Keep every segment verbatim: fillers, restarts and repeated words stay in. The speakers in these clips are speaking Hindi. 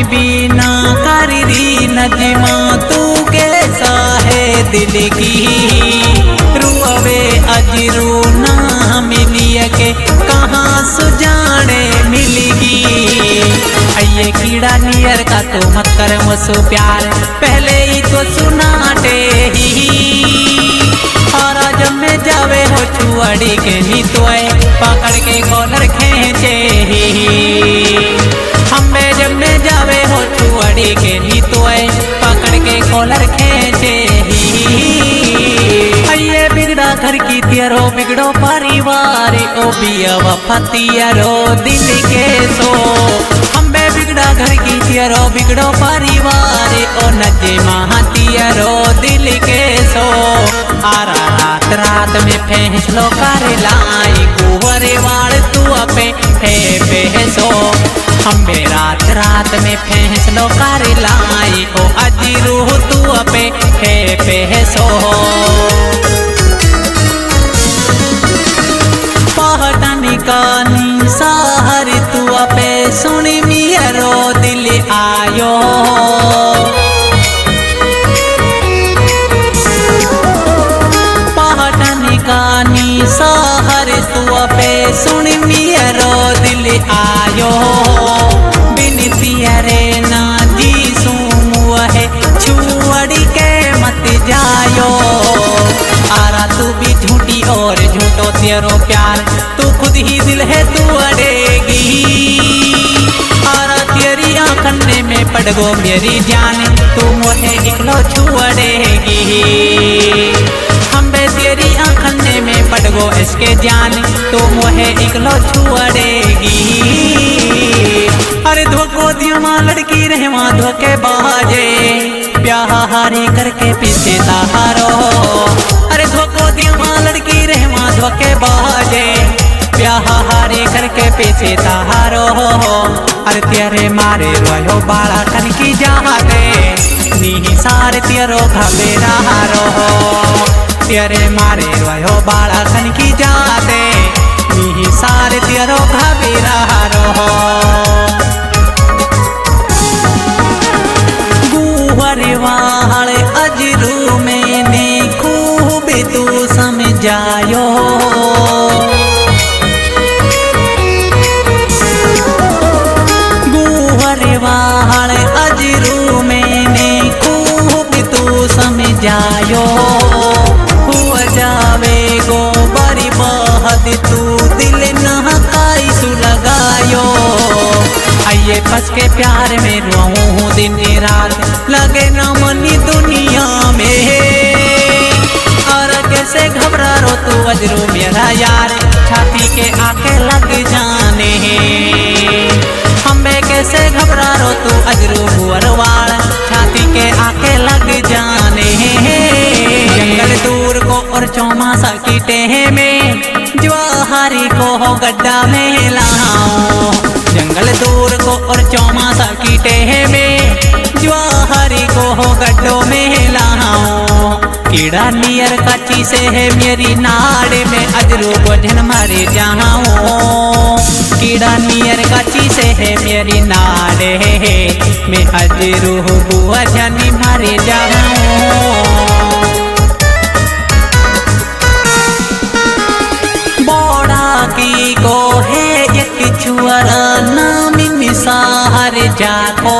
बिना कर दी नजमा तू कैसा है दिल की रुआवे अजरू ना मिलिए के कहाँ सुजाने मिलेगी। ये कीड़ा नियर का तो मत कर मुझसे प्यार पहले ही तो सुनाते ही और जब में जावे हो छुअड़ी के नी तो पकड़ के कॉलर खींचे ही हमें जब में जावे हो छुअड़ी के नी तो पकड़ के कॉलर खींचे ही। ये बिगड़ा घर की तेरो बिगड़ो परिवार ओ बिया वफतियारो दिल के सो हमें बिगड़ा घर की तेरो बिगड़ो परिवार ओ नजे महातियारो दिल के सो आरा रात रात में फैसलो कर लाई कुंवरे वाल तू अपे है बेसो हमें रात रात में फैसलो कर लाई ओ अजीरू तू अपे है बेसो। पहटनी कानी साहर तू अपे सुनी मियरो दिल आयो पहटनी कानी साहर तू अपे सुनी मियरो दिल आयो बिन पियरे ना जी सुमुआ है छुअड़ी के मत जायो आरा तू भी झूठी और झूठो तेरो प्यार तू खुद ही दिल है तू अड़ेगी आरा तेरी आंखने में पड़ गो मेरी जान तू मोहे इकलो छुअड़ेगी हमें तेरी आंखने में पड़ गो इसके जान तू मोहे इकलो छुअड़ेगी। अरे धोखो दियो माँ लड़की रहे माँ धोखे बाजे प्यारे करके पीछे सहारो अरे धोखो दियो माँ लड़की रहे माँ धोखे बाजे प्यारे करके पीछे सहारो अरे तेरे मारे रोयो बाला कन की जाते नी सारे तेरो घबेरा रो तेरे मारे रोयो बाला कन की जाते नी सारे तेरो घबेरा रो वाल अजरू मैंने खूब तू समझायो गुहर वाल अजरू मैंने खूब तू समझायो हुआ जावे गो बड़ी बहुत तू दिल नहकाई सु लगायो आइए फंस के प्यार में रहूं दिन रात लगे न मनी दुनिया में और कैसे घबरा रो तू अजरू मेरा यार छाती के आके लग जाने हमें कैसे घबरा रो तू अजरू भुअरवाल छाती के आके लग जाने जंगल दूर को और चौमासा की टेह में ज्वाहारी को हो गड्ढा में लाओ जंगल दूर को और चौमासा की टेह में ज्वाहारी को हो गड्ढों में लाओ कीड़ा नियर कच्ची से है मेरी नाड़ में अजरू बोझन मारे जाऊं कीड़ा नियर कच्ची से है मेरी नाड़ में अजरू बोझन मारे जाऊं बोड़ा की को है एक छुअरा नाम मिसार जाको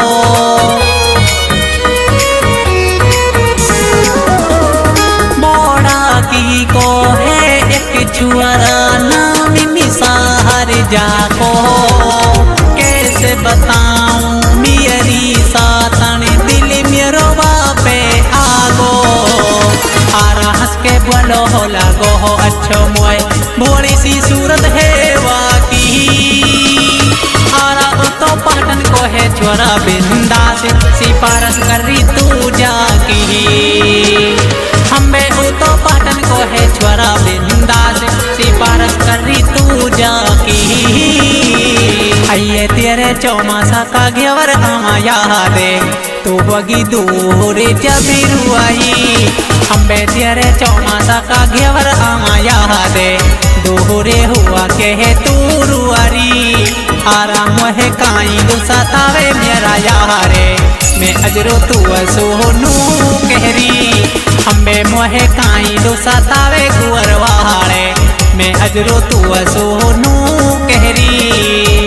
बोड़ा की को है एक छुअरा नाम मिसार जाको कैसे बताऊं मेरी सातन दिल मेरो बापे आगो आरा हंस के बोलो हो लगो हो अच्छो मोए भोली सी सूरत है वाकी आरा तो पाटन को है छोरा बिंदास सिपारस करी तू जाकी हमें तो पाटन को है छोरा बिंदास सिपारस करी तू जाकी आइए तेरे चौमासा का घेवर आया दे तू बगी दूर जबीरू आई हमें तेरे चौमासा का घेवर आया दे दोहरे हुआ के है तू रुआरी आरा मोहे काई दो सतावे मेरा यारे मैं अजरो तू सोनू कहरी हम्बे मोहे काई दो सतावे कुंवरवाड़े मैं अजरो तू सोनू कहरी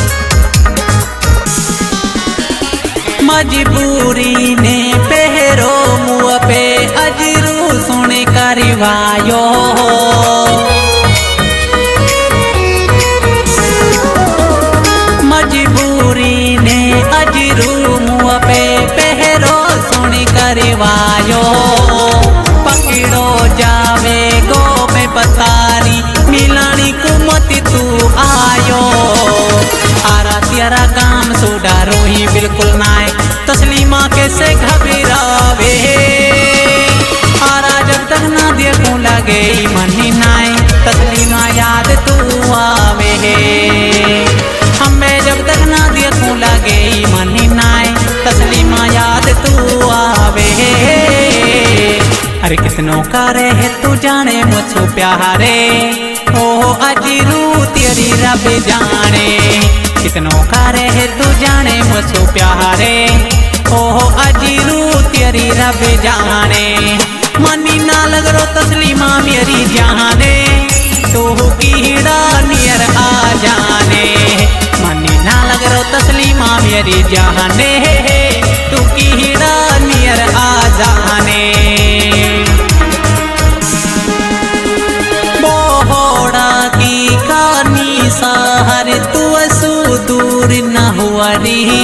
मजबूरी ने पहरो मुँह पे अजरू सुन करवायो मजबूरी ने अजरू मुँह पे पहरो सुन करवायो पकड़ो जावे गो पे पतारी मिलानी कुमती तू आयो आरा तेरा काम सोडा रोही बिल्कुल नाय तस्लीमा कैसे घबरावे आरा जब तक ना देखूं लगे मनी नाय तस्लीमा याद तू आवे हमें जब तक ना देखूं लगे मनी नाय तस्लीमा याद तू आवे अरे कितनों करे है तू जाने मुझको प्यारे ओ अजरू तेरी रब जाने कितनों करे है तू जाने मुझको प्यारे ओह अजरू तेरी रब जाने मनी ना लग रो तस्लीमा मेरी जाने तो कीड़ा नियर आ जाने मनी ना लग रो तस्लीमा मेरी जाने तू कीड़ा नियर आ जाने बोहड़ा की कानी सहर तू दूर न हुआ री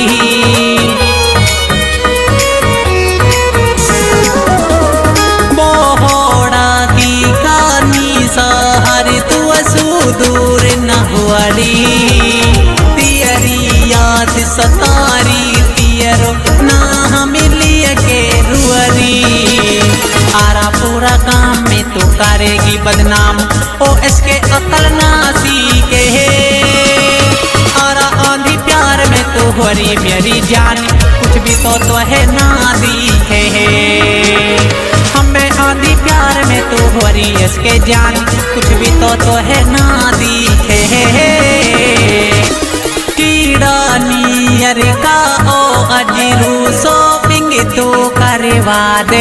बोहड़ा की कानी सहर तू दूर न हुआ री तियरी याद सतारी तियरो ना मिलिए के रुअरी आरा पूरा काम में तू करेगी बदनाम ओ इसके अकल ना सीखे तोहरी मेरी जान कुछ भी तो तो है ना दिखे हमें आंधी प्यार में तोहरी इसके जान कुछ भी तो तो है ना दिखे कीड़ा नियर का ओ अजरू शॉपिंग तो करवा दे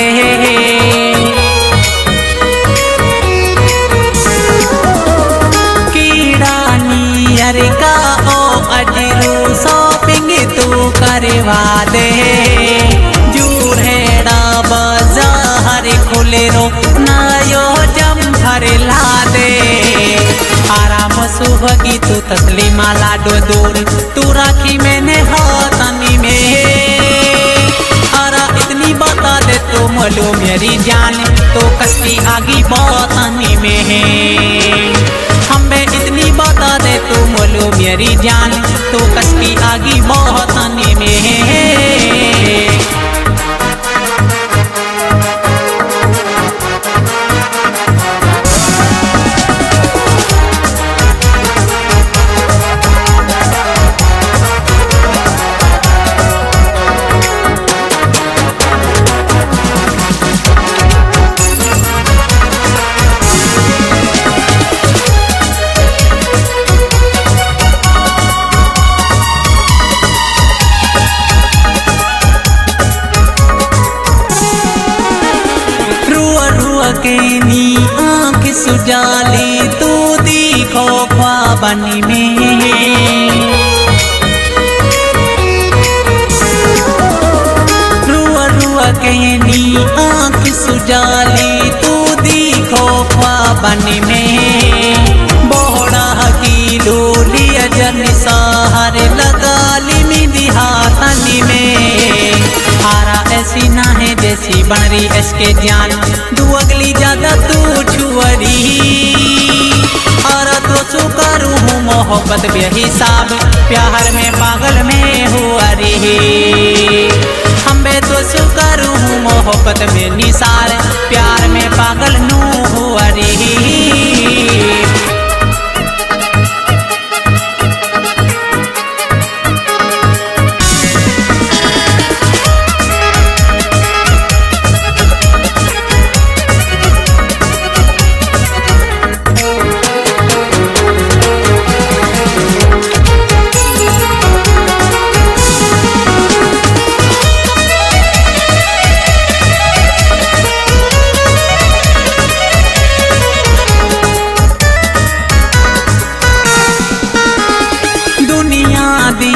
कीड़ा नियर का ओ अजरू शॉपिंग तू करवा दे जूहेड़ा बाजार खुले रो नायो जम भर ला दे आराम सुबह तू तस्लीमा लाडो दूर तू राखी मैंने हाथनी में आरा इतनी बता दे तो मलो मेरी जान तो कस्ती आगी बातनी में है हमें इतनी बता दे तू बोलो मेरी जान तो कसकी आगी बहुत आने में है केनी आँख सुजाली तू दिखो ख्वाबनी में रुआ रुआ केनी आँख सुजाली तू दिखो ख्वाबनी में बोड़ा की लोली अजन सहार लगा ली मिली हाथनी में आरा ऐसी ना है जैसी बन रही इसके जान दू अगली ज्यादा तू छुअरी आरा तो सु करूँ हूँ मोहब्बत बेहिसाब प्यार में पागल में हुआ री हमें तो सु करूँ हूँ मोहब्बत में निसार प्यार में पागल नू हुआ री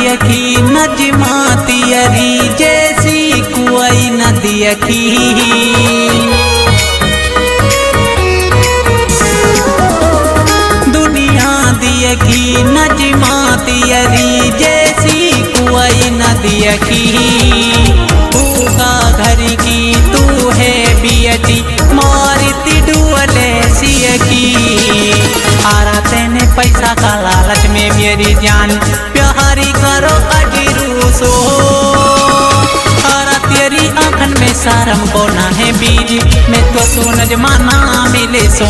दिया की नजमा तियरी जैसी कोई न दिया की। दुनिया दिया की नजमा तियरी जैसी कोई न दिया की। भूखा घर की तू है बियती मारती डुअले सिया की। आरा तेने पैसा का लालच में मेरी जान प्यारी करो अजीरू सो। आरा तेरी आंखन में शर्म को ना है बीज मैं तो सोन जमाना मिले सो।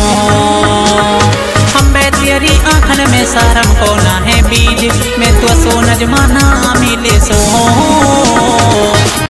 हम तेरी आंखन में शर्म को ना है बीज मैं तो सोन जमाना मिले